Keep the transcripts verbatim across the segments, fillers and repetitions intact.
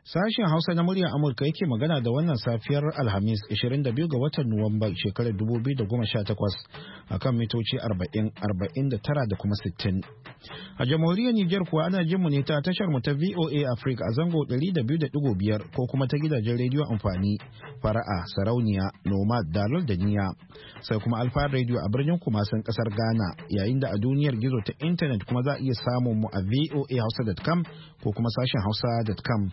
Sashen Hausa na muryar Amurka yake magana da wannan safiyar Alhamis ishirin da biyu ga watan Nuwamba shekarar dubu biyu da goma sha takwas akan mitoci arba'in, arba'in da tara da kuma sittin. A jamhuriyar Nijar kuwa ana jin mu ne ta tashar mu ta V O A Africa a zango ɗari da biyu da ɗigo biyar ko kuma ta gidajen rediyo amfani Fara'a, Sarauniya, Nomad, Dalol da Niya. Sai kuma Alfa Radio a birnin Kumasin kasar Ghana, yayin da a duniyar gizo ta intanet kuma za a iya samun mu a voa hausa dot com ko kuma sashen hausa dot com.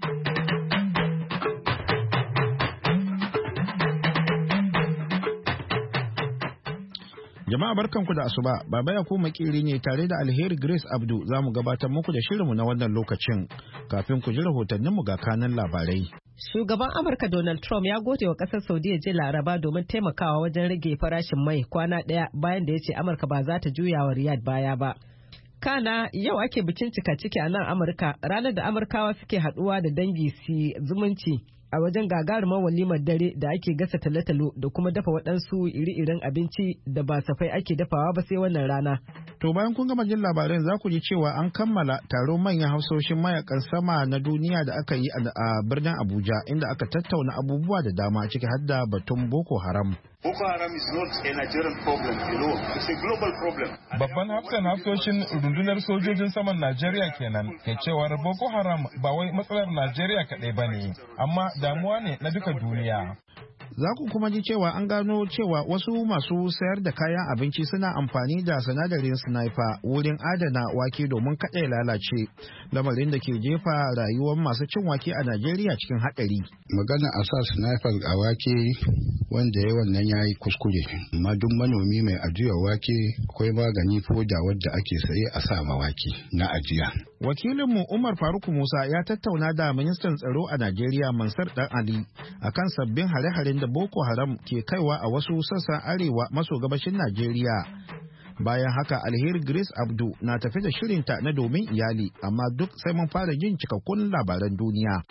Jama'a barkanku da asuba, Baba Yakubu Makiri ne tare da Alheri Grace Abdu za mu gabatar muku da shirinmu na wannan lokacin kafin ku ji rahotanninmu ga kanan labarai. Shugaban Amurka Donald Trump ya gode wa ƙasar Saudiya jiya Laraba domin taimakawa wajen rage farashin mai kwana ɗaya bayan da ya ce Amurka ba za ta juya wa Riyadh baya ba. Kana yau ake bikin cika ciki a nan Amurka, ranar da Amurkawa suke haɗuwa da dangi su zumunci a wajen gagarumar walimar dare da ake gasa talotalo da kuma dafa waɗansu iri-irin abinci da ba safai ake dafawa ba sai wannan rana. To bayan kun gama jin labaran za ku ji cewa an kammala taron manyan hausoshin mayakan sama na duniya da aka yi a birnin Abuja inda aka tattauna abubuwa da dama ciki har da batun Boko Haram. Boko Haram is not a Nigerian problem, you know. It's a global problem. Babban hafsan hafsoshin rundunar sojojin saman Najeriya kenan ke cewar Boko Haram ba wai matsalar Najeriya kaɗai ba ne, amma damuwa ne na duka duniya. Za ku kuma ji cewa an gano cewa wasu masu sayar da kayan abinci suna amfani da sinadarin sniper wurin adana wake domin kaɗai lalace, lamarin da ke jefa rayuwar masu cin wake a Najeriya cikin haɗari. Magana a sa sniper a wake wanda ya wannan ya yi kuskure, amma duk manomi mai ajiyar wake akwai magani foda wadda ake saye a sa ma wake na ajiya. Wakilinmu Umar Faruk Musa ya tattauna da ministan tsaro a Najeriya Mansur Dan Ali akan sabbin hare-haren da Boko Haram ke kaiwa a wasu sassan arewa maso gabashin Najeriya. Bayan haka Alheri Grace Abdu na tafi da shirinta na domin iyali, amma duk sai mun fara jin cikakkun labaran duniya.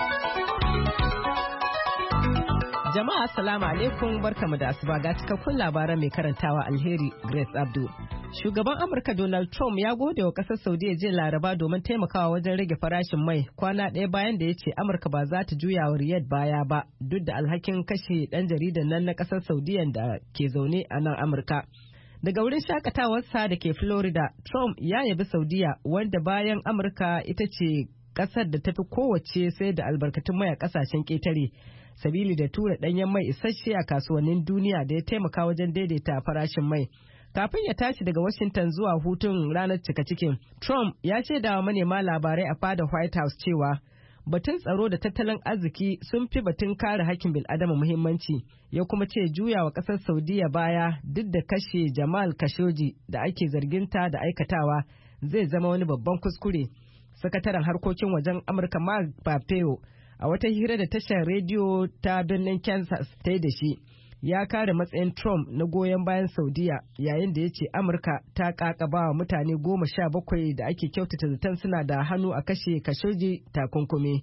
Jama'a assalamu alaikum, barkamu da asuba ga cikakkun labaran mai karantawa Alheri Grace Abdu. Shugaban Amurka Donald Trump ya gode wa ƙasar Saudiya jiya Laraba domin taimakawa wajen rage farashin mai kwana ɗaya bayan da ya ce Amurka ba za ta juya wa Riyadh baya ba duk da alhakin kashe ɗan jaridan nan na ƙasar Saudiya da ke zaune a nan Amurka. Daga wurin shakatawarsa da ke Florida, Trump ya yabi Saudiya wanda bayan Amurka ita ce ƙasar da tafi kowace sai da albarkatun mai a ƙasashen ƙetare. Sabili da tura ɗanyen mai isasshe a kasuwannin duniya da ya taimaka wajen daidaita farashin mai. Kafin ya tashi daga Washington zuwa hutun ranar cika cikin, Trump ya shaida wa manema labarai a fadar White House cewa batun tsaro da tattalin arziki sun fi batun kare hakkin bil'adama muhimmanci. Ya kuma ce juya wa ƙasar Saudiya baya duk da kashe Jamal Khashoggi da ake zarginta da aikatawa zai zama wani babban kuskure. Sakataren harkokin wajen Amurka Mark Pompeo a wata hira da tashar rediyo ta birnin Kansas ta yi da shi, ya kare matsayin Trump na goyon bayan Saudiya yayin da ya ce Amurka ta kakaba wa mutane goma sha bakwai da ake kyautata zaton suna da hannu a kashe Khashoggi takunkumi.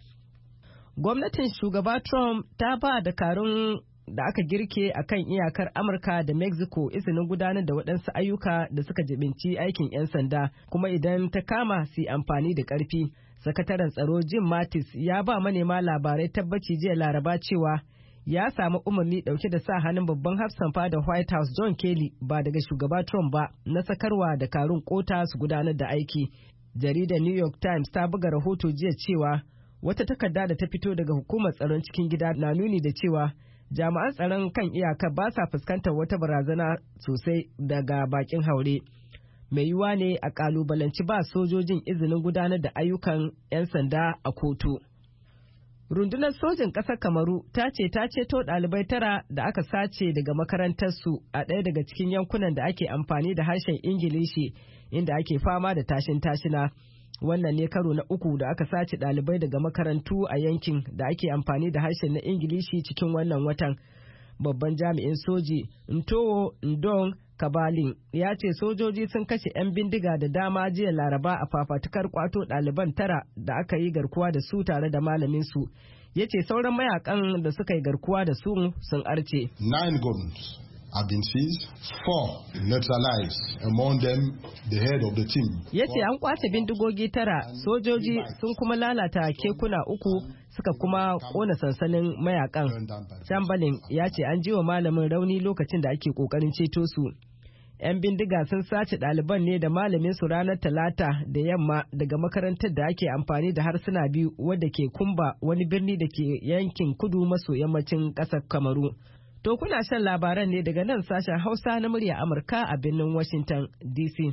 Gwamnatin shugaba Trump ta ba dakarun da aka girke a kan iyakar Amurka da Mexico izinin gudanar da waɗansu ayyuka da suka jibinci aikin 'yan sanda, kuma idan ta kama su amfani da ƙarfi. Sakataren tsaro Jim Mattis ya ba manema labarai tabbaci jiya Laraba cewa ya samu umarni dauke da sa hannun babban hafsan fada White House John Kelly ba daga shugaba Trump ba na sakarwa da karun kota su gudanar da aiki. Jaridar New York Times ta buga rahoto jiya cewa wata takarda da ta fito daga hukumar tsaron cikin gida na nuni da cewa jami'an tsaron kan iyaka ba sa fuskantar wata barazana sosai daga bakin haure. Mai yiwuwa ne a kalubalanci ba sojojin izinin gudanar da ayyukan 'yan sanda a kotu. Rundunar sojin ƙasar Kamaru ta ce ta ceto ɗalibai tara da aka sace daga makarantarsu a ɗaya daga cikin yankunan da ake amfani da harshen Ingilishi inda ake fama da tashin tashina. Wannan ne karo na uku da aka sace ɗalibai daga makarantu a yankin da ake amfani da harshen na Ingilishi cikin wannan watan. Babban jami'in soji Ntowo Ndong Kabalin ya ce sojoji sun kashe 'yan bindiga da dama jiya Laraba a fafatukar kwato ɗaliban tara da aka yi garkuwa da su tare da malamin su. Ya ce sauran mayakan da suka yi garkuwa da su sun arce. Nine guns have been seized, four neutralized, among them the head of the team. Ya ce an kwace bindigogi tara, sojoji sun kuma lalata kekuna uku suka kuma kona sansanin mayakan. Chamberlain ya ce an jiwa malamin rauni lokacin da ake kokarin ceto su. 'Yan bindiga sun sace ɗaliban ne da malamin su ranar Talata da yamma daga makarantar da ake amfani da harsuna biyu wadda ke Kumba, wani birni da ke yankin kudu maso yammacin ƙasar Kamaru. To kuna shan labaran ne daga nan sashen Hausa na murya Amurka a birnin Washington D C.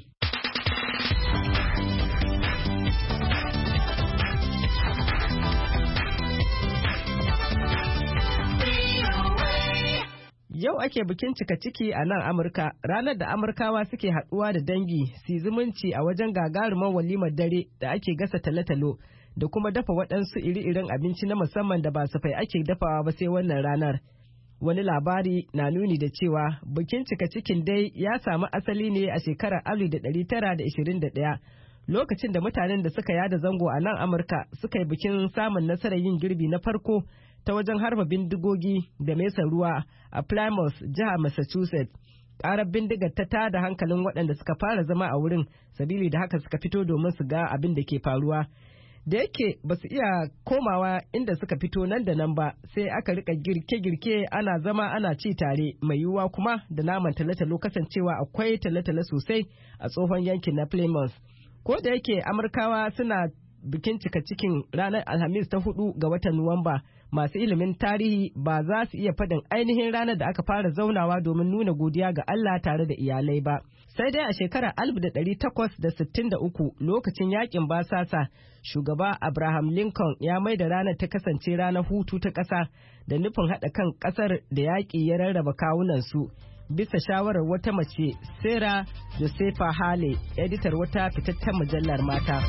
Yau ake bikin cika ciki a nan Amurka, ranar da Amurkawa suke haɗuwa da dangi su zumunci a wajen gagarumar walimar dare da ake gasa talo-talo da kuma dafa waɗansu iri-irin abinci na musamman da ba safai ake dafawa ba sai wannan ranar. Wani labari na nuni da cewa bikin cika cikin dai ya samu asali ne a shekarar alif da ɗari tara da ishirin da ɗaya, lokacin da mutanen da suka yada zango a nan Amurka suka yi bikin samun nasarar yin girbi na farko ta wajen harba bindigogi da mesa ruwa a Plymouth, jihar Massachusetts. Ƙarar bindigar ta tada hankalin waɗanda suka fara zama a wurin, sabili da haka suka fito domin su ga abin da ke faruwa. Da yake ba su iya komawa inda suka fito nan da nan ba, sai aka rika girke-girke ana zama ana ci tare, mai yiwuwa kuma da naman talo-talo kasancewa akwai talo-talo sosai a tsohon yankin na Plymouth. Ko da yake Amurkawa suna bikin cika cikin ranar Alhamis ta hudu ga watan Nuwamba, masu ilimin tarihi ba za su iya faɗin ainihin ranar da aka fara zaunawa domin nuna godiya ga Allah tare da iyalai ba. Sai dai a shekarar alif da ɗari takwas da sittin da uku, lokacin yakin basasa, shugaba Abraham Lincoln ya mai da ranar ta kasance ranar hutu ta ƙasa da nufin haɗa kan ƙasar da yaƙi ya rarraba kawunansu. Bisa shawarar wata mace, Sarah Josepha Hale, editar wata fitattun mujallar mata.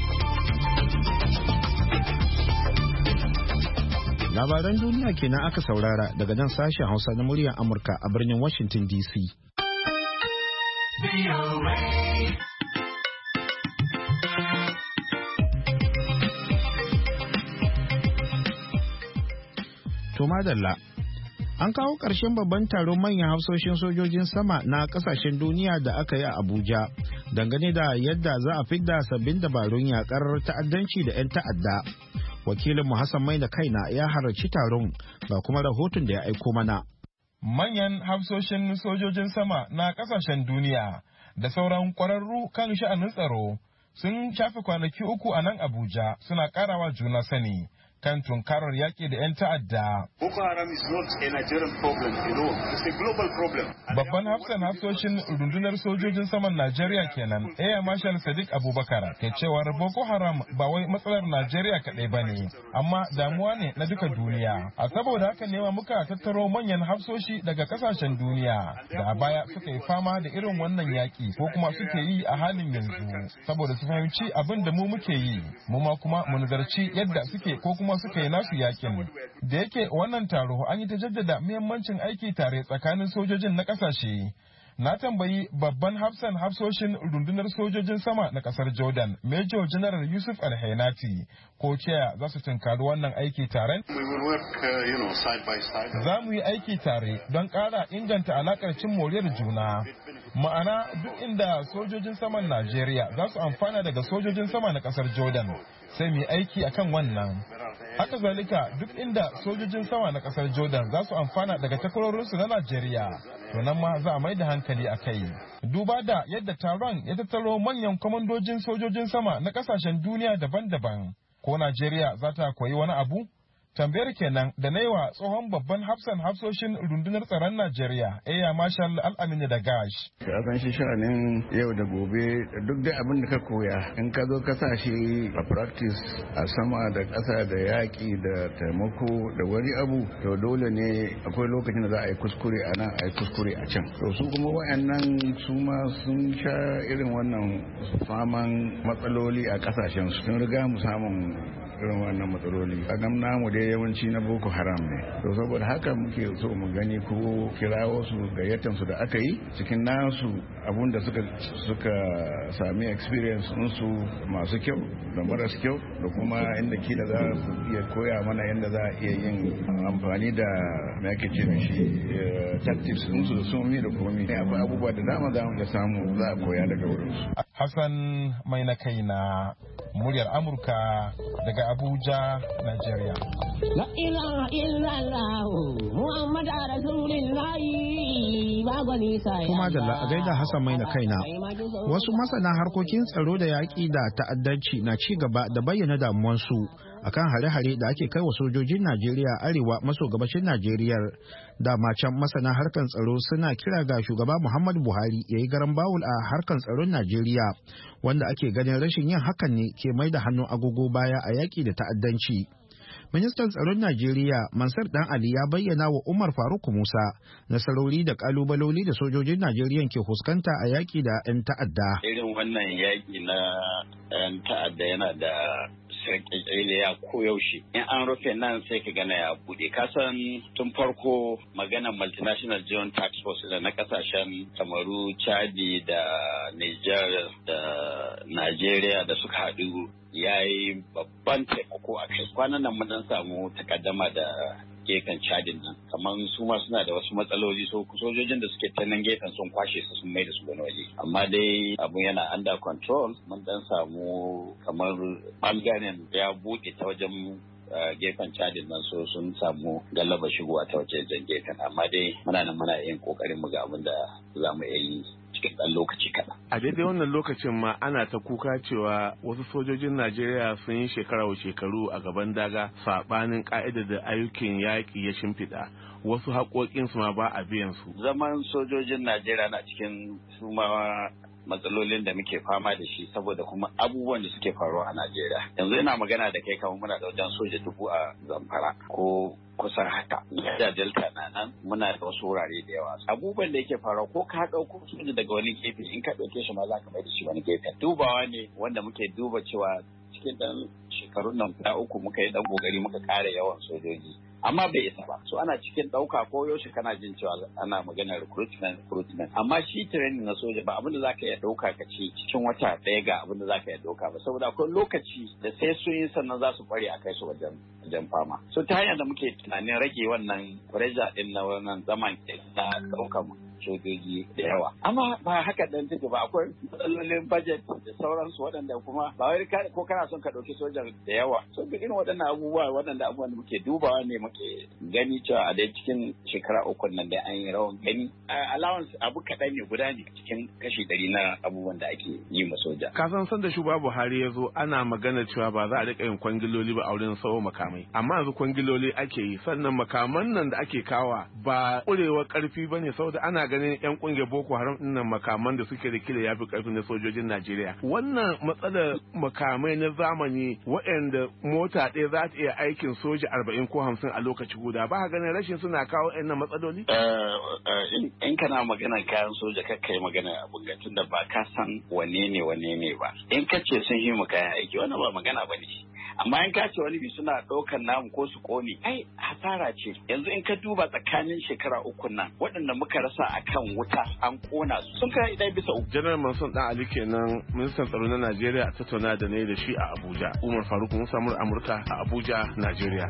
Labaran duniya kenan aka saurara daga nan sashen Hausa na muryar Amurka a birnin Washington D C. To madalla, an kawo ƙarshen babban taron manyan hafsoshin sojojin sama na ƙasashen duniya da aka yi a Abuja dangane da yadda za a fidda sabbin dabarun yakar ta'addanci da 'yan ta'adda. Wakilin Hassan Mai da kaina ya halarci taron ga kuma rahoton da ya aiko mana. Manyan hafsoshin sojojin sama na ƙasashen duniya da sauran ƙwararru kan sha'anin tsaro sun shafe kwanaki uku a nan Abuja suna ƙarawa juna sani kan tunkarar yaƙi da 'yan ta'adda. Boko Haram is not a Nigerian problem alone. It's a global problem. Babban hafsan hafsoshin rundunar sojojin saman Najeriya kenan, Air Marshal Sadiq Abubakar, ke cewar Boko Haram ba wai matsalar Najeriya kaɗai ba ne, amma damuwa ne na duka duniya. A saboda haka ne muka tattaro manyan hafsoshi daga ƙasashen duniya da a baya suka yi fama da irin wannan yaƙi ko kuma suke yi a halin yanzu, saboda su fahimci abin da mu muke yi, mu ma kuma mu nazarci yadda suke ko kuma suka yi nasu yakin. Da yake wannan taro an yi ta jaddada muhimmancin aiki tare tsakanin sojojin na kasashe. Na tambayi babban hafsan hafsoshin rundunar sojojin sama na kasar Jordan, Major General Yusuf Alhainati, ko cewa za su tunkari wannan aiki tare? Za mu yi aiki tare don ƙara inganta alaƙar cin moriyar juna. Ma'ana duk inda sojojin saman Najeriya za su amfana daga sojojin sama na kasar Jordan, sai mu yi aiki akan wannan. Haka zalika duk inda sojojin sama na kasar Jordan za su amfana daga takwarorinsu na Najeriya, to nan ma za a mai da hankali a kai. Duba da yadda taron ya tattaro manyan kwamandojin sojojin sama na kasashen duniya daban-daban, ko Najeriya za ta koyi wani abu? Tambayar kenan da na yi wa tsohon babban hafsan hafsoshin rundunar tsaron Najeriya, Air Marshal Al-Aminu da Gash. Ka san shi sha'anin yau da gobe duk da abin da ka koya in ka zo ka sa shi a practice a sama da ƙasa da yaƙi da taimako da wani abu, to dole ne akwai lokacin da za a yi kuskure a nan a yi kuskure a can. To su kuma wayannan su ma sun sha irin wannan faman matsaloli a ƙasashen su. Sun riga mu samun irin wannan matsaloli. A nan namu dai yawanci na Boko Haram ne. To saboda haka muke so mu gani ko kirawo su gayyatan su da aka yi cikin nasu abun da suka suka sami experience su masu kyau da maras kyau da kuma inda kila za su iya koya mana yadda za a iya yin amfani da me ake ce da shi tactics su da sumi da komi. Akwai abubuwa da dama za mu iya samu za a koya daga wurin su. Hassan mai na kai na muryar Amurka daga Abuja, Nigeria. La ilaha illallah Muhammad Rasulullah ba gwani sai. Kuma da a gaida Hassan mai na kaina. Wasu masana harkokin tsaro da yaƙi da ta'addanci na ci gaba da bayyana damuwansu akan hare-hare da ake kai wa sojojin Najeriya arewa maso gabashin Najeriya. Dama can masana harkan tsaro suna kira ga shugaba Muhammadu Buhari ya yi garan bawul a harkan tsaron Najeriya, wanda ake ganin rashin yin hakan ne ke mai da hannun agogo baya a yaƙi da ta'addanci. Ministan tsaron Najeriya Mansur Dan Ali ya bayyana wa Umar Faruk Musa nasarori da kalubaloli da sojojin Najeriya ke fuskanta a yaƙi da 'yan ta'adda. Irin wannan yaƙi na 'yan ta'adda yana da sarƙaƙƙe ya koyaushe. In an rufe nan sai ka gana ya buɗe. Kasan tun farko maganar multinational joint tax force da na kasashen Kamaru, Chadi da Niger da Najeriya da suka haɗu ya yi babban taimako a kai. Kwanan nan mun samu takaddama da gefen Chadin nan, kamar su ma suna da wasu matsaloli, so sojojin da suke ta nan gefen sun kwashe su sun mai da su wani waje, amma dai abun yana under control. Mun dan samu kamar bangaren ya buɗe ta wajen gefen Chadin nan, so sun samu galaba shigowa ta wajen gefen, amma dai muna nan muna yin kokarin mu ga abin da za mu yi cikin ɗan lokaci kaɗan. A daidai wannan lokacin ma ana ta kuka cewa wasu sojojin Najeriya sun yi shekara wa shekaru a gaban daga saɓanin ƙa'idar da ayyukan yaƙi ya shimfiɗa. Wasu haƙoƙinsu ma ba a biyan su. Zaman sojojin Najeriya na cikin suma matsalolin da muke fama da shi saboda kuma abubuwan da suke faruwa a Najeriya. Yanzu ina magana da kai kamar muna da wajen soja dubu a Zamfara ko kusan haka. Da Delta na nan muna da wasu wurare da yawa. Abubuwan da yake faruwa ko ka ɗauko soja daga wani gefe in ka ɗauke shi ma za ka mai da shi wani gefe. Dubawa ne wanda muke duba cewa cikin ɗan shekarun nan guda uku muka yi ɗan ƙoƙari muka ƙara yawan sojoji. Amma bai isa ba, so ana cikin ɗauka ko yaushe kana jin cewa ana maganar recruitment recruitment amma shi training na soja ba abinda zaka iya ɗauka ka ce cikin wata ɗaya ga abinda zaka iya ɗauka ba, saboda akwai lokaci da sai sun yi sannan za su kware a kai su wajen wajen fama. So ta hanyar da muke tunanin rage wannan pressure din na wannan zaman na ɗaukar sojoji da yawa, amma ba haka dan take ba, akwai matsalolin budget da sauransu waɗanda kuma ba wai ko kana son ka ɗauki sojan da yawa, so duk irin waɗannan abubuwa waɗanda abubuwan da muke dubawa ne muke gani cewa a dai cikin shekara uku nan da an yi rawan gani allowance abu kaɗan ne guda ne cikin kashi ɗari na abubuwan da ake yi ma soja. Ka san san da shugaba Buhari ya zo ana magana cewa ba za a riƙa yin kwangiloli ba a wurin sawo makamai, amma yanzu kwangiloli ake yi, sannan makaman nan da ake kawa ba ƙurewar ƙarfi ba ne, saboda ana ganin yan ƙungiyar Boko Haram ɗin nan makaman da suke da kila yafi ƙarfin na sojojin Najeriya. Wannan matsalar makamai na zamani waɗanda mota ɗaya za ta iya aikin soja arba'in ko hamsin a lokaci guda, ba ganin rashin suna kawo ɗan matsaloli? In kana magana kayan soja kakkai magana abun ga tunda ba ka san wane ne wane ne ba. In ka ce sun yi mu kayan aiki wannan ba magana ba ne. Amma in ka ce wani bi suna ɗaukan namu ko su ƙone, ai hasara ce. Yanzu in ka duba tsakanin shekara uku nan waɗanda muka rasa a kan wuta an ƙona su sun kai ɗaya bisa uku. Janar Manson Dan Ali kenan ministan tsaro na Najeriya a tattauna da ne da shi a Abuja. Umar Faruk Musa Amurka a Abuja, Najeriya.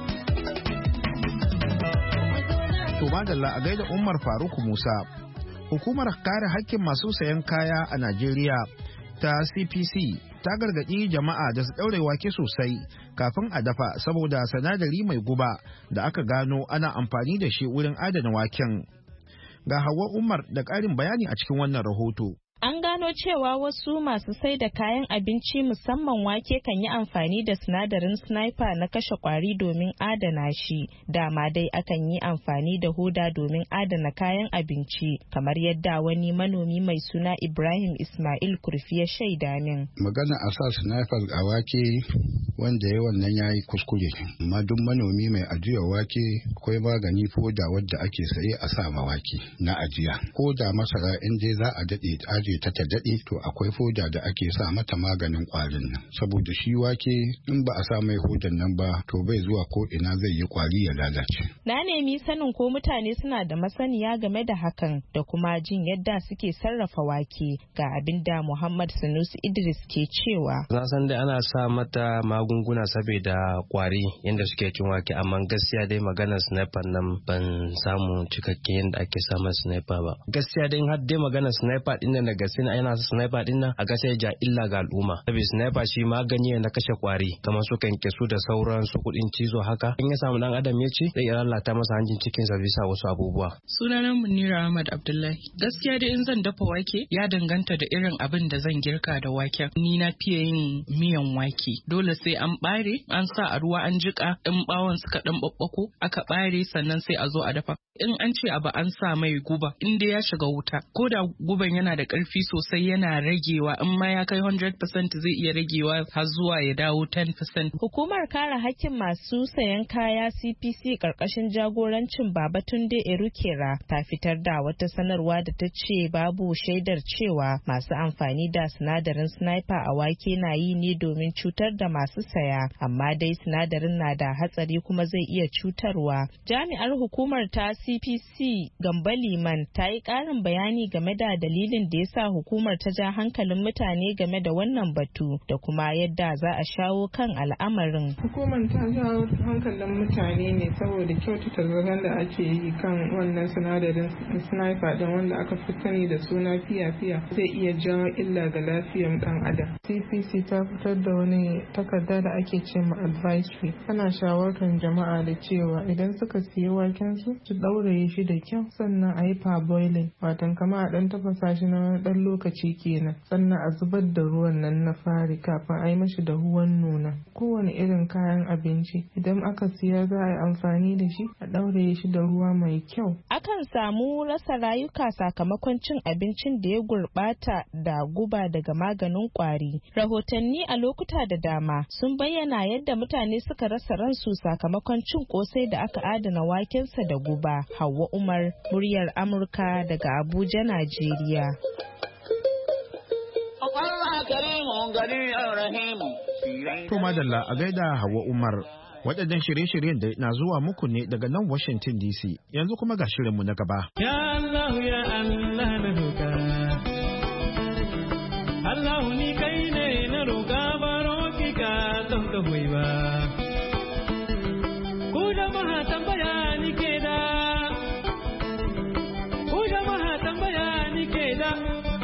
To madalla a gaida Umar Faruk Musa. Hukumar kare hakkin masu sayan kaya a Najeriya ta C P C ta gargaɗi jama'a da su ɗaure wake sosai kafin a dafa saboda sanadari mai guba da aka gano ana amfani da shi wurin adana waken. Ga Hauwa Umar da ƙarin bayani a cikin wannan rahoto. An gano cewa wasu masu sai da kayan abinci musamman wake kan yi amfani da sinadarin sniper na kashe kwari domin adana shi. Dama dai akan yi amfani da hoda domin adana kayan abinci, kamar yadda wani manomi mai suna Ibrahim Ismail Kurfi ya shaida min. Magana a sa sniper a wake wanda ya wannan ya yi kuskure. Amma duk manomi mai ajiyar wake akwai magani foda wadda ake saye a sa ma wake na ajiya. Ko da masara in dai za a daɗe ajiye ta ta daɗe to akwai foda da ake sa mata maganin ƙwarin nan saboda shi wake in ba a sa mai hodan nan ba to bai zuwa ko ina zai yi ƙwari ya lalace. Na nemi sanin ko mutane suna da masaniya game da hakan da kuma jin yadda suke sarrafa wake ga abin da Muhammad Sanusi Idris ke cewa. Na san dai ana sa mata magunguna saboda ƙwari yadda suke cin wake amma gaskiya dai maganar sniper nan ban samu cikakken yadda ake samun sniper ba. Gaskiya dai har dai maganar sniper din nan da gaskiya yana sa sniper din nan a gaskiya ja illa ga al'umma. Saboda sniper shi magani ne na kashe ƙwari kamar su kenkesu da sauran su kudin cizo haka. In ya samu dan adam ya ci zai lalata masa hanjin cikin sa bisa wasu abubuwa. Sunana Munira Ahmad Abdullahi. Gaskiya dai in zan dafa wake ya danganta da irin abin da zan girka da waken. Ni na fiye yin miyan wake. Dole sai an bare, an sa a ruwa an jika, in bawon suka dan babbako, aka bare sannan sai a zo a dafa. In an ce abu an sa mai guba, in dai ya shiga wuta, ko da guban yana da ƙarfi sosai yana ragewa, in ma ya kai one hundred percent zai iya ragewa har zuwa ya dawo ten percent. Hukumar kare hakkin masu sayan kaya C P C karkashin jagorancin Babatunde Erukera ta fitar da wata sanarwa da ta ce babu shaidar cewa masu amfani da sinadarin sniper a wake na yi ne domin cutar da masu saya, amma dai sinadarin na da hatsari kuma zai iya cutarwa. Jami'ar hukumar ta C P C Gambo Liman ta yi ƙarin bayani game da dalilin da ya sa hukumar ta ja hankalin mutane game da wannan batu da kuma yadda za a shawo kan al'amarin. Hukumar ta jawo hankalin mutane ne saboda kyautata zaton da ake yi kan wannan sinadarin sniper din wanda aka fi sani da suna fiya-fiya zai iya jawo illa ga lafiyar dan adam. C P C ta fitar da wani takarda da ake ce ma advisory. Ana shawartar jama'a da cewa idan suka siya waken su su ɗauraye shi da kyau sannan a yi parboiling watan kama a ɗan tafasa shi na ɗan lokaci kenan sannan a zubar da ruwan nan na fari kafin a yi mashi da huwan nuna. Kowane irin kayan abinci idan aka siya za a yi amfani da shi a ɗauraye shi da ruwa mai kyau. Akan samu rasa rayuka sakamakon cin abincin da ya gurɓata da guba daga maganin ƙwari. Rahotanni a lokuta da dama sun bayyana yadda mutane suka rasa ransu sakamakon cin ƙosai da aka adana wakensa da guba. Hauwa Umar, muryar Amurka daga Abuja, Najeriya. To madalla a gaida Hauwa Umar. Waɗannan shirye-shiryen da na zuwa muku ne daga nan Washington D C. Yanzu kuma ga shirinmu na gaba. Ya Allah ya Allah na roƙa. Allah ni kai ne na roƙa baro ki ka don ka hoyi ba. Ku jama'a tambaya ni ke da. Ku jama'a tambaya ni ke da.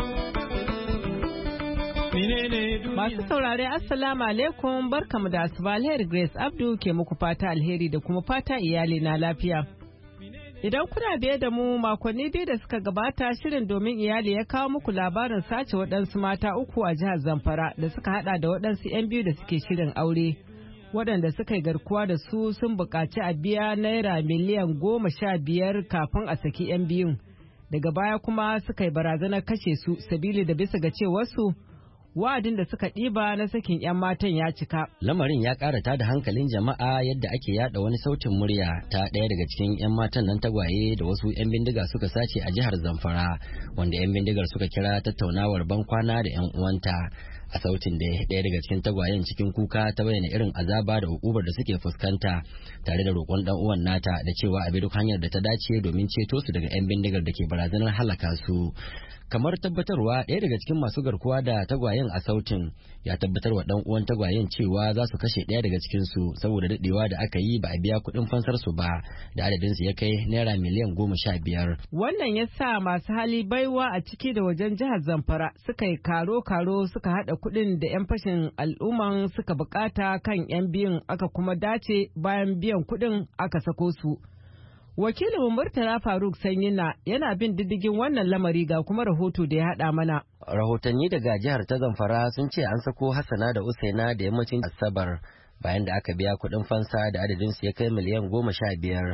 Masu saurare Assalamu alaikum barkamu da asuba. Alheri Grace Abdu ke muku fata alheri da kuma fata iyali na lafiya. Idan kuna biye da mu makonni biyu da suka gabata shirin domin iyali ya kawo muku labarin sace waɗansu mata uku a jihar Zamfara da suka hada da waɗansu 'yan biyu da suke shirin aure. Waɗanda suka yi garkuwa da su sun buƙaci a biya naira miliyan goma sha biyar kafin a saki 'yan biyun. Daga baya kuma suka yi barazanar kashe su sabili da bisa ga cewarsu wa'adin da suka ɗiba na sakin 'yan matan ya cika. Lamarin ya ƙara tada hankalin jama'a yadda ake yada wani sautin murya ta ɗaya daga cikin 'yan matan nan tagwaye da wasu 'yan bindiga suka sace a jihar Zamfara, wanda 'yan bindigar suka kira tattaunawar bankwana da 'yan uwanta. A sautin da ɗaya daga cikin tagwayen cikin kuka ta bayyana irin azaba da hukubar da suke fuskanta tare da roƙon ɗan uwan nata da cewa a bi duk hanyar da ta dace domin ceto su daga 'yan bindigar da ke barazanar halaka su. Kamar tabbatarwa ɗaya daga cikin masu garkuwa da tagwayen a sautin ya tabbatar wa ɗan uwan tagwayen cewa za su kashe ɗaya daga cikin su saboda daɗewa da aka yi ba a biya kuɗin fansar su ba da adadin su ya kai naira miliyan goma sha biyar. Wannan ya sa masu hali baiwa a ciki da wajen jihar Zamfara suka yi karo-karo suka haɗa kuɗin da 'yan fashin al'umman suka bukata kan 'yan biyun aka kuma dace bayan biyan kuɗin aka sako su. Wakilin Murtala Faruk Sanyina yana bin diddigin wannan lamari ga kuma rahoto da ya haɗa mana. Rahotanni daga jihar ta Zamfara sun ce an sako Hassana da Usaina da yammacin Asabar bayan da aka biya kuɗin fansa da adadin su ya kai miliyan goma sha biyar.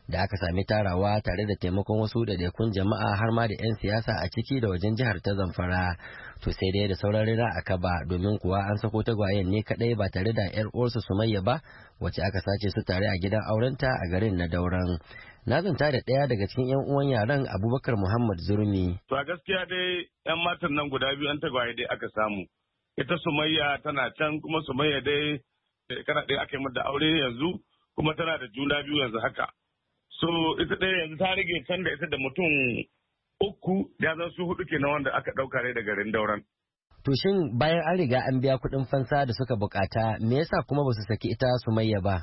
da aka sami tarawa tare da taimakon wasu ɗaiɗaikun jama'a har ma da 'yan siyasa a ciki da wajen jihar ta Zamfara. To sai dai da sauran rina a kaba domin kuwa an sako tagwayen ne kaɗai ba tare da 'yar uwarsu Sumayya ba wacce aka sace su tare a gidan aurenta a garin na Dauran. Na zanta da ɗaya daga cikin 'yan uwan yaran Abubakar Muhammad Zurmi. To a gaskiya dai 'yan matan nan guda biyu an tagwaye dai aka samu. Ita Sumayya tana can kuma Sumayya dai shekara ɗaya aka yi mata aure yanzu kuma tana da juna biyu yanzu haka. So ita ɗaya yanzu ta rage can da ita da mutum uku ya zan su hudu kenan wanda aka ɗauka ne da garin Dauran. To shin bayan an riga an biya kuɗin fansa da suka bukata me yasa kuma ba su saki ita Sumayya ba?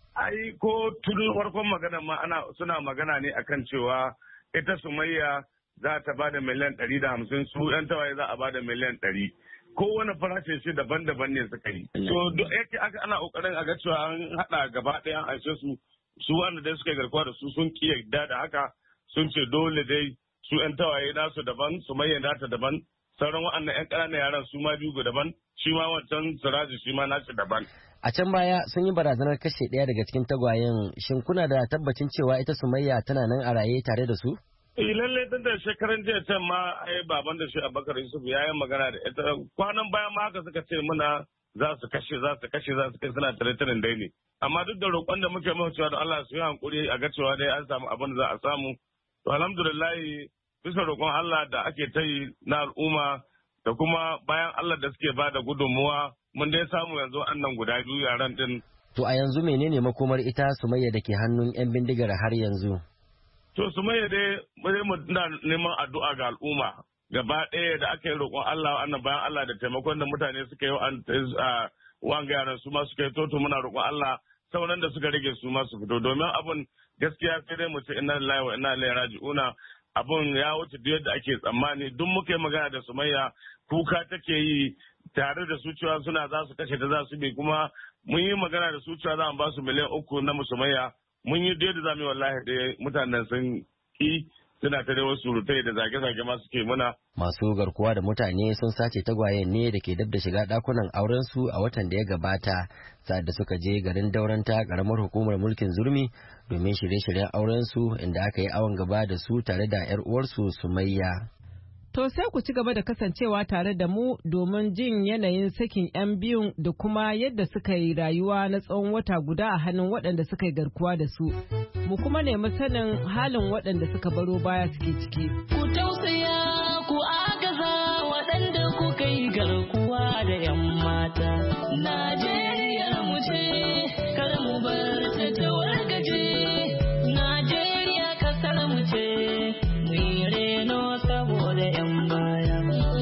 Ai ko tun farkon magana ma ana suna magana ne akan cewa ita Sumayya za ta ba da miliyan ɗari da hamsin su ‘yan tawaye za a ba da miliyan ɗari. Kowane farashin shi daban-daban ne suka yi. So duk yake aka ana ƙoƙarin a ga cewa an haɗa gaba ɗaya an aishe su su wanda dai suka garkuwa da su sun ki yarda da haka sun ce dole dai su ‘yan tawaye nasu daban Sumayya nata daban sauran waɗannan ‘yan ƙananan yaran su ma biyu daban shi ma wancan Siraji shi ma nasu daban. A can baya sun yi barazanar kashe ɗaya daga cikin tagwayen shin kuna da tabbacin cewa ita Sumayya tana nan a raye tare da su? Eh lallai tun da shekaran jiya can ma ai baban da shi Abubakar Yusuf ya yi magana da ita kwanan bayan ma haka suka ce muna za su kashe za su kashe za su kai suna tare tare dai ne. Amma duk da roƙon da muke mawa cewa da Allah su yi hankuri a ga cewa dai an samu abin da za a samu. To alhamdulillah bisa roƙon Allah da ake ta yi na al'umma da kuma bayan Allah da suke ba da gudunmuwa mun dai samu yanzu annan guda biyu yaran din. To a yanzu menene makomar ita Sumayya da ke hannun 'yan bindigar har yanzu? To Sumayya dai mu na neman addu'a ga al'umma gaba ɗaya da aka yi roƙon Allah annan bayan Allah da taimakon da mutane suka yi a wanga yaran su ma suka yi toto muna roƙon Allah sauran da suka rage su ma su fito domin abun gaskiya sai dai mu ce inna lillahi wa inna ilaihi raji'una abun ya wuce duk yadda ake tsammani duk muka yi magana da Sumayya kuka take yi tare da su cewa suna za su kashe ta za su bi kuma mun yi magana da su cewa za mu ba su miliyan uku na Sumayya mun yi da za mu yi wallahi da mutanen sun ki suna ta wasu surutai da zage-zage ma suke muna. Masu garkuwa da mutane sun sace tagwayen ne da ke dab da shiga dakunan auren su a watan da ya gabata sa'ad da suka je garin Dauranta karamar hukumar mulkin Zurmi domin shirye-shiryen auren su inda aka yi awon gaba da su tare da 'yar uwarsu Sumayya. To sai ku ci gaba da kasancewa tare da mu domin jin yanayin sakin 'yan biyun da kuma yadda suka yi rayuwa na tsawon wata guda a hannun waɗanda suka yi garkuwa da su. Mu kuma nemi sanin halin waɗanda suka baro baya suke ciki. Ku tausaya ku agaza waɗanda kuka yi garkuwa da 'yan mata. Najeriya mu ce, kar mu bar ta ta wargaje. Najeriya kasar mu ce, mu yi reno saboda 'yan baya.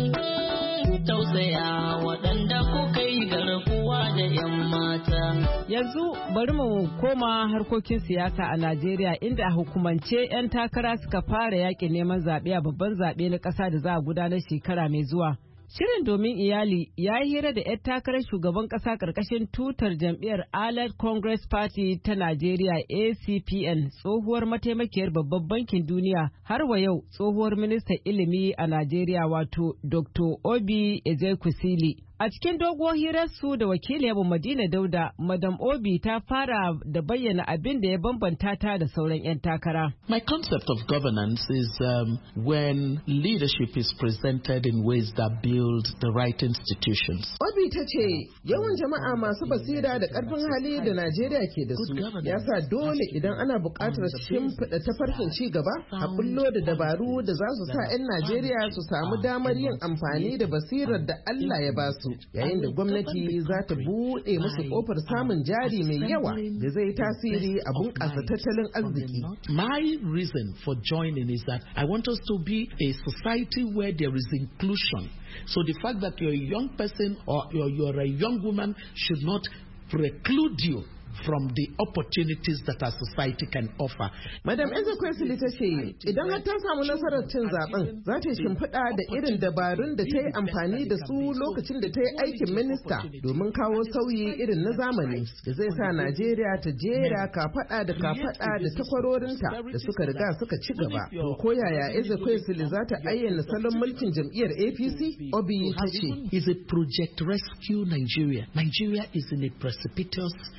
Tausaya waɗanda kuka yi garkuwa da 'yan mata. Yanzu bari mu koma harkokin siyasa a Najeriya inda a hukumance 'yan takara suka fara yakin neman zaɓe a babban zaɓe na ƙasa da za a gudanar shekara mai zuwa. Shirin domin iyali ya yi hira da 'yan takarar shugaban ƙasa ƙarƙashin tutar jam'iyyar Allied Congress Party ta Najeriya A C P N tsohuwar mataimakiyar babban bankin duniya har wa yau tsohuwar ministan ilimi a Najeriya wato Doctor Obi Ezekwesili. A cikin doguwar hirarsu da wakiliyar Madina Dauda, Madam Obi ta fara da bayyana abin da ya bambanta ta da sauran 'yan takara. My concept of governance is um, when leadership is presented in ways that build the right institutions. Obi ta ce yawan jama'a masu basira da ƙarfin hali da Najeriya ke da su ya sa dole idan ana buƙatar shimfiɗa tafarkin ci gaba a bullo da dabaru da za su sa 'yan Najeriya su samu damar yin amfani da basirar da Allah ya ba su. Yayin da gwamnati za ta buɗe musu ƙofar samun jari mai yawa da zai tasiri a bunƙasa tattalin arziki. My reason for joining is that I want us to be a society where there is inclusion. So the fact that you're a young person or you're, you're a young woman should not preclude you from the opportunities that our society can offer. Madam Ezekwesili ta ce idan har ta samu nasarar cin zaben za ta shimfiɗa da irin dabarun da ta yi amfani da su lokacin da ta yi aikin minista domin kawo sauyi irin na zamani da zai sa Najeriya ta jera kafaɗa da kafaɗa da takwarorinta da suka riga suka ci gaba. To ko yaya Ezekwesili za ta ayyana salon mulkin jam'iyyar A P C? Obi ta ce is a project rescue Nigeria. Nigeria is in a precipitous place.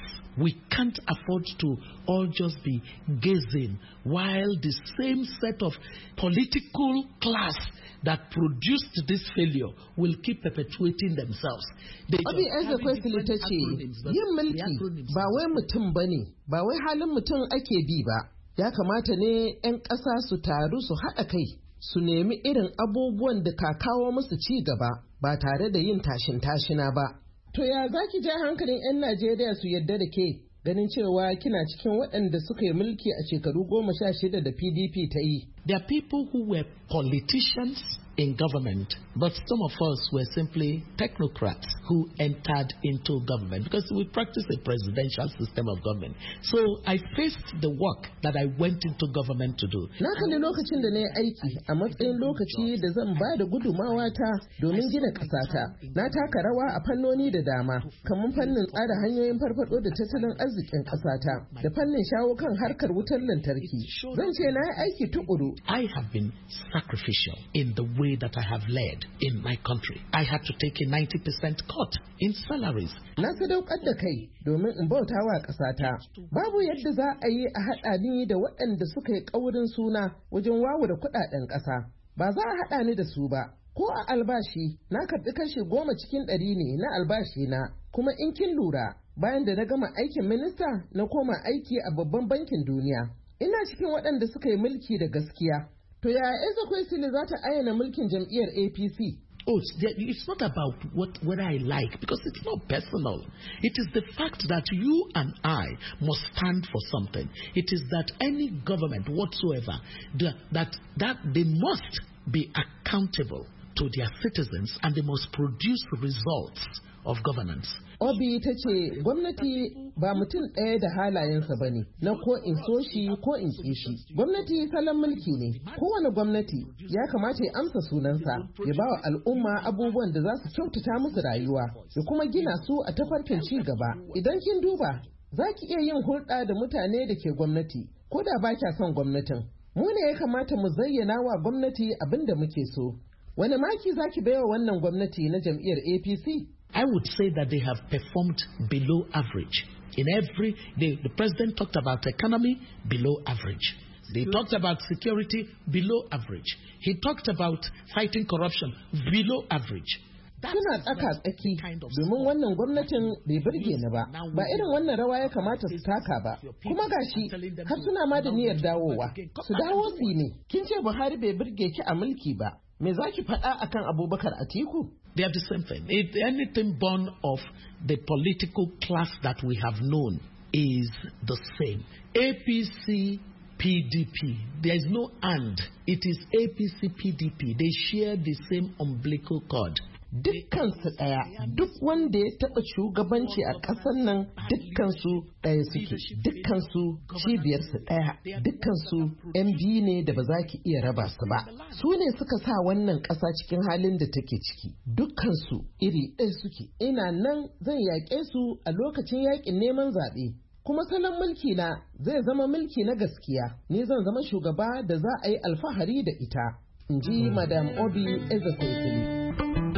We can't afford to all just be gazing while the same set of political class that produced this failure will keep perpetuating themselves. Obi Ezekwesili ta ce, yin mulki ba wai mutum ba ne, ba wai halin mutum ake bi ba. Ya kamata ne 'yan ƙasa su taru su haɗa kai, su nemi irin abubuwan da ka kawo musu ci gaba ba tare da yin tashin tashina ba. To ya za ki ja hankalin 'yan Najeriya su yadda da ke ganin cewa kina cikin waɗanda suka yi mulki a shekaru goma sha shida da P D P ta yi? There are people who were politicians in government, but some of us were simply technocrats who entered into government because we practice a presidential system of government. So I faced the work that I went into government to do. Na kalli lokacin da na yi aiki a matsayin lokaci da zan ba da gudumawa ta domin gina ƙasata. Na taka rawa a fannoni da dama, kamar fannin tsara hanyoyin farfado da tattalin arzikin ƙasata, da fannin shawo kan harkar wutar lantarki. Zan ce na yi aiki tukuru. I have been sacrificial in the way that I have led in my country. I had to take a ninety percent cut in salaries. Na sadaukar da kai domin in bauta wa ƙasata. Babu yadda za a yi a haɗa ni da waɗanda suka yi ƙaurin suna wajen wawura kuɗaɗen ƙasa. Ba za a haɗa ni da su ba. Ko a albashi na karɓi kashi goma cikin ɗari ne na albashi na. Kuma in kin lura, bayan da na gama aikin minista na koma aiki a babban bankin duniya. Ina cikin waɗanda suka yi mulki da gaskiya. To ya Ezekwesili za ta ayyana mulkin jam'iyyar A P C? Oh, it's not about what, what I like, because it's not personal. It is the fact that you and I must stand for something. It is that any government whatsoever, that, that, that they must be accountable to their citizens and they must produce results of governance. Obi ta ce gwamnati ba mutum ɗaya da halayensa ba ne, na ko in so shi ko in ƙi shi. Gwamnati salon mulki ne, kowane gwamnati ya kamata ya amsa sunansa, ya ba wa al'umma abubuwan da za su kyautata musu rayuwa, ya kuma gina su a tafarkin ci gaba. Idan kin duba, za ki iya yin hulɗa da mutane da ke gwamnati, ko da ba kya son gwamnatin. Mu ne ya kamata mu zayyana wa gwamnati abin da muke so. Wani maki za ki baiwa wannan gwamnati na jam'iyyar A P C? I would say that they have performed below average. In every, they, the president talked about economy, below average. They talked about security, below average. He talked about fighting corruption, below average. Suna tsaka tsaki domin wannan gwamnatin bai burge ni ba, ba irin wannan rawa ya kamata su taka ba, kuma gashi har suna ma da niyyar dawowa, su dawo su ne. Kin ce Buhari bai burge ki a mulki ba, me za ki faɗa akan Abubakar Atiku? They are the same thing. If anything born of the political class that we have known is the same. A P C, P D P. There is no and. It is A P C, P D P. They share the same umbilical cord. Dukkansu ɗaya, duk wanda ya taɓa shugabanci a ƙasar nan dukkansu ɗaya suke, dukkansu cibiyarsu ɗaya, dukkansu ‘yan biyu ne da ba za ki iya raba su ba. Su ne suka sa wannan ƙasa cikin halin da take ciki, dukkansu iri ɗaya suke. Ina nan zan yaƙe su a lokacin yaƙin neman zaɓe. Kuma salon mulki na zai zama mulki na gaskiya, ni zan zama shugaba da za a yi alfahari da ita, in ji Madam Obi Ezekwesili.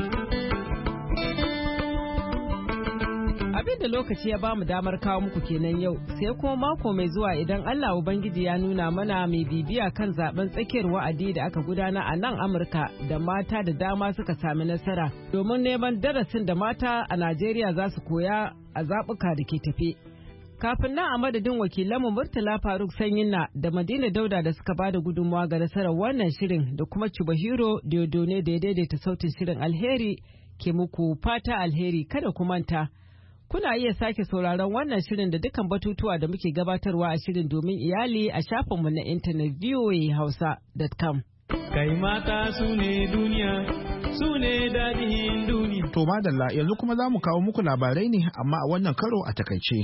Abin da lokaci ya bamu damar kawo muku kenan yau, sai kuma mako mai zuwa idan Allah Ubangiji ya nuna mana mai bibiya kan zaben tsakiyar wa'adi da aka gudana a nan Amurka da mata da dama suka sami nasara domin neman darasin da mata a Najeriya za su koya a zaɓuka da ke tafe. Kafin nan a madadin wakilanmu Murtala Faruk Sanyinna da Madina Dauda da suka bada gudunmawa ga nasarar wannan shirin da kuma Chubahiro Diodone da ya daidaita sautin shirin alheri ke muku fata alheri kada ku manta. Kuna iya sake sauraron wannan shirin da dukkan batutuwa da muke gabatarwa a shirin domin iyali a shafinmu na intanet v o a hausa dot com. Kai mata su ne duniya, su ne daɗin duniya. To madalla yanzu kuma za mu kawo muku labarai ne amma a wannan karo a takaice.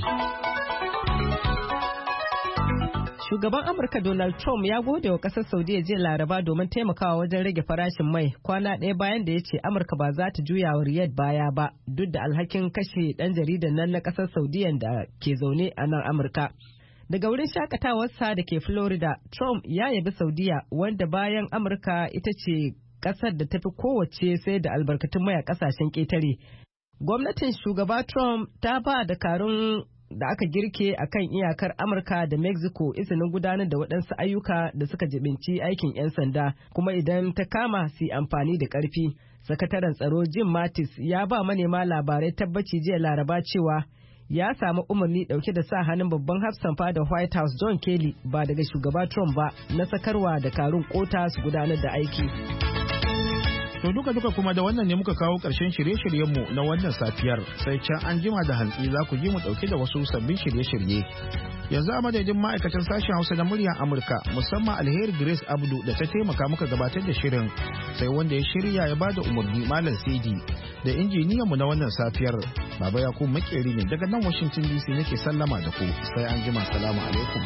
Shugaban Amurka Donald Trump ya gode wa ƙasar Saudiya jiya Laraba domin taimakawa wajen rage farashin mai kwana ɗaya bayan da ya ce Amurka ba za ta juya wa Riyadh baya ba duk da alhakin kashe ɗan jaridan nan na ƙasar Saudiya da ke zaune a nan Amurka. Daga wurin shakatawarsa da ke Florida, Trump ya yabi Saudiya wanda bayan Amurka ita ce ƙasar da tafi kowace sai da albarkatun mai a ƙasashen ƙetare. Gwamnatin shugaba Trump ta ba dakarun da aka girke a kan iyakar Amurka da Mexico izinin gudanar da waɗansu ayyuka da suka jibinci aikin 'yan sanda, kuma idan ta kama su amfani da ƙarfi. Sakataren tsaro Jim Mattis ya ba manema labarai tabbaci jiya Laraba cewa ya samu umarni dauke da sa hannun babban hafsan fada White House John Kelly ba daga shugaba Trump ba na sakarwa da karun kota su gudanar da aiki. To duka duka kuma da wannan ne muka kawo ƙarshen shirye-shiryenmu na wannan safiyar, sai can an jima da hantsi za ku ji mu ɗauke da wasu sabbin shirye-shirye. Yanzu a madadin ma'aikatan sashen Hausa na muryar Amurka, musamman Alheri Grace Abdu da ta taimaka muka gabatar da shirin, sai wanda ya shirya ya bada umarni Malam Sidi da injiniyanmu na wannan safiyar Baba Yakubu Makeri ne daga nan Washington D C nake sallama da ku, sai an jima, salamu alaikum.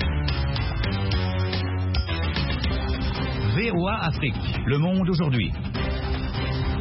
V O A Afrique, le monde aujourd'hui.